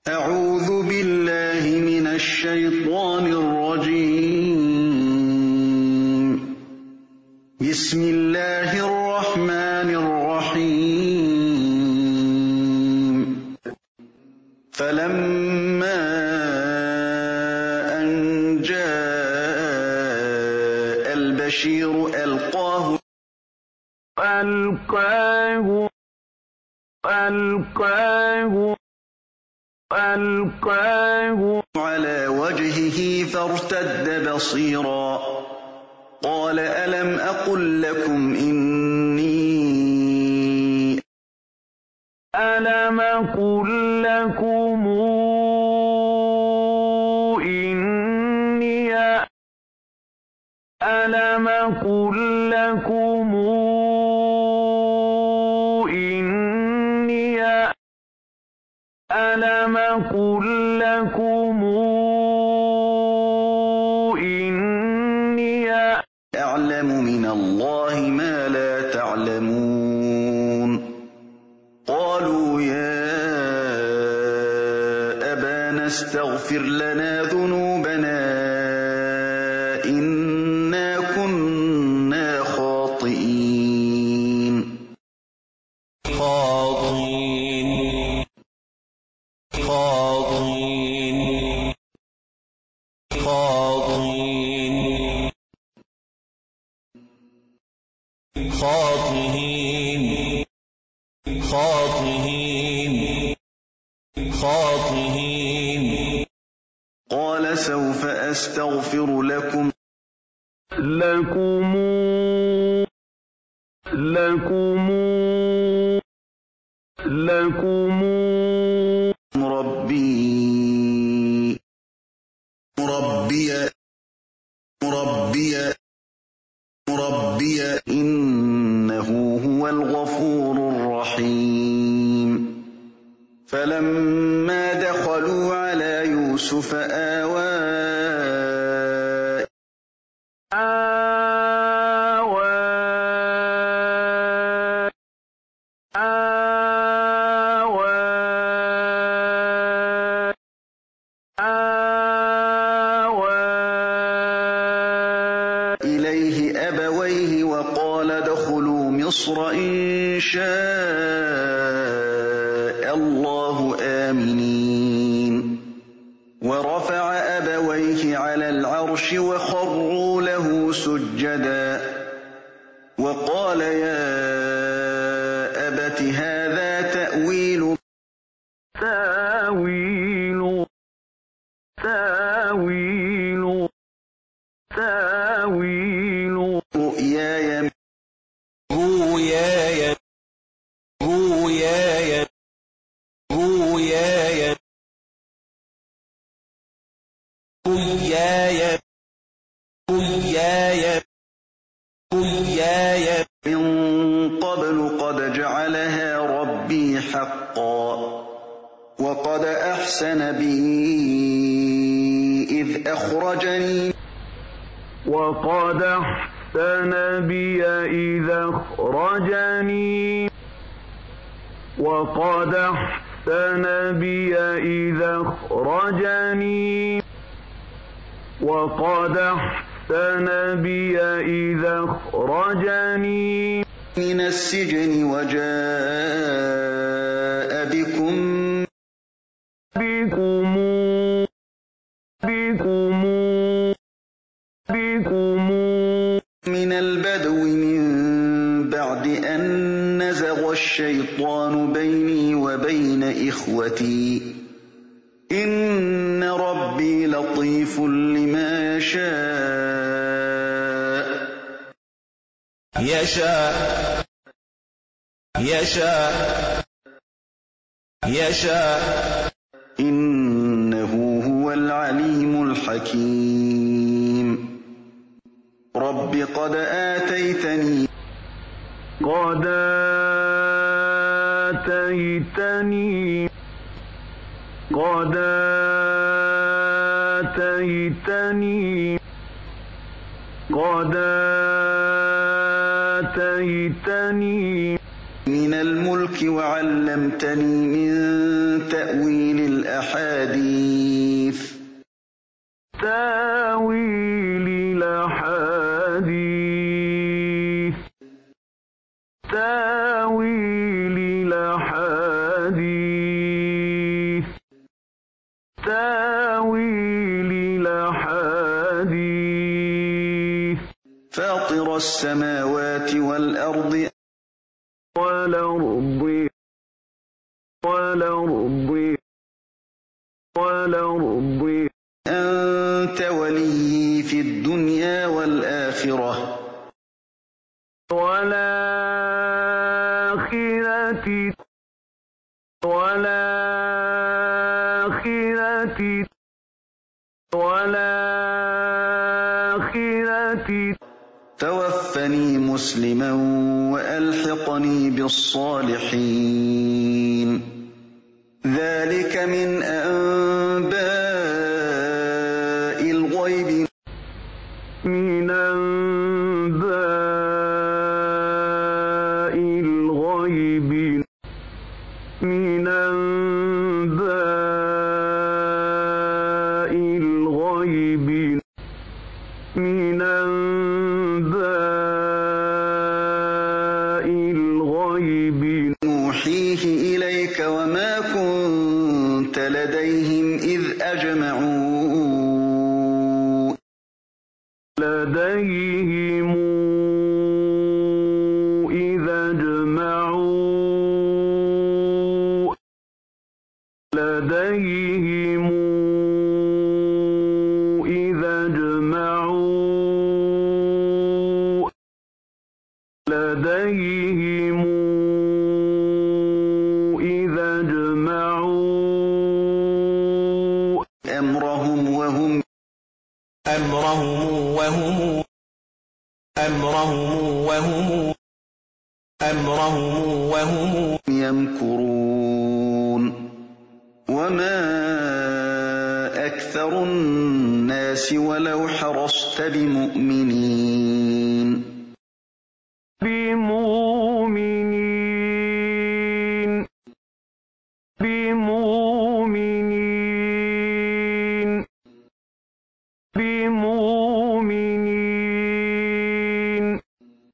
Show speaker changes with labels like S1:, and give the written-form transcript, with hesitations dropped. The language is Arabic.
S1: أعوذ بالله من الشيطان الرجيم. بسم الله الرحمن الرحيم. فلما أن جاء البشير ألقاه على وجهه فارتد بصيرا قال ألم أقل لكم إني أعلم من الله ما لا تعلمون. قالوا يا أبانا استغفر لنا ذنوبنا إنا كنا خاطئين. قال سوف أستغفر لكم ربي إنه هو الغفور الرحيم. فلما دخلوا على يوسف إليه أبويه وقال ادخلوا مصر إن شاء الله آمنين. ورفع أبويه على العرش وخروا له سجدا وقال يا أبت هذا تأويل رؤياي من قبل قد جعلها ربي حقا وقد أحسن بي إذ أخرجني من السجن وجاء بكم من البدو من بعد أن نزغ الشيطان بيني وبين إخوتي إن ربي لطيف لما يشاء إنه هو العليم الحكيم. رب قد آتيتني من من الملك وعلمتني من تأويل الأحاديث فاطر السماوات والأرض أنت وليي في الدنيا والآخرة توفني مسلما وألحقني بالصالحين ذلك من أنباء الغيب نوحيه إليك وما كنت لديهم إذ أجمعوا أمرهم وهم يمكرون وما أكثر الناس ولو حرصت بمؤمنين